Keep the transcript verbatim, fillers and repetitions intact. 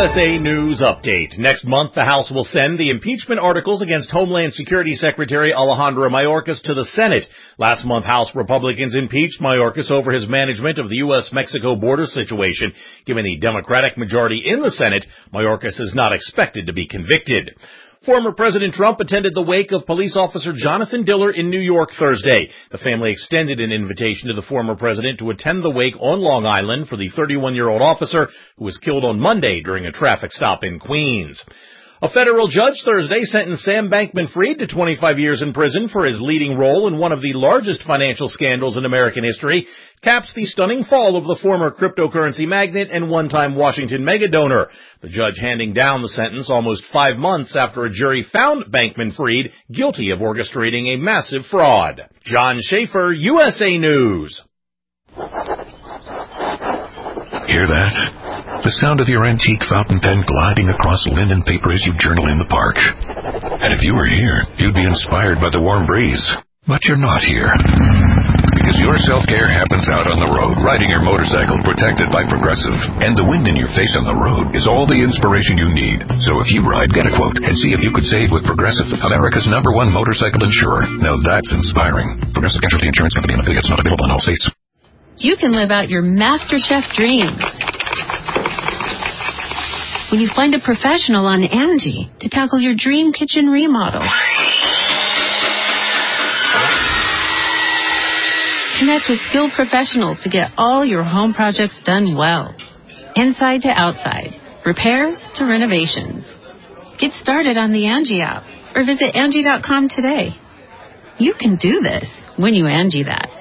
S A News Update. Next month, the House will send the impeachment articles against Homeland Security Secretary Alejandro Mayorkas to the Senate. Last month, House Republicans impeached Mayorkas over his management of the U S Mexico border situation. Given the Democratic majority in the Senate, Mayorkas is not expected to be convicted. Former President Trump attended the wake of police officer Jonathan Diller in New York Thursday. The family extended an invitation to the former president to attend the wake on Long Island for the thirty-one-year-old officer who was killed on Monday during a traffic stop in Queens. A federal judge Thursday sentenced Sam Bankman-Fried to twenty-five years in prison for his leading role in one of the largest financial scandals in American history. Caps the stunning fall of the former cryptocurrency magnate and one-time Washington megadonor. The judge handing down the sentence almost five months after a jury found Bankman-Fried guilty of orchestrating a massive fraud. John Schaefer, U S A News. Hear that? The sound of your antique fountain pen gliding across linen paper as you journal in the park. And if you were here, you'd be inspired by the warm breeze. But you're not here. Because your self-care happens out on the road, riding your motorcycle protected by Progressive. And the wind in your face on the road is all the inspiration you need. So if you ride, get a quote and see if you could save with Progressive, America's number one motorcycle insurer. Now that's inspiring. Progressive Casualty Insurance Company and affiliates, not available in all states. You can live out your MasterChef dreams when you find a professional on Angie to tackle your dream kitchen remodel. Connect with skilled professionals to get all your home projects done well. Inside to outside, repairs to renovations. Get started on the Angie app or visit Angie dot com today. You can do this when you Angie that.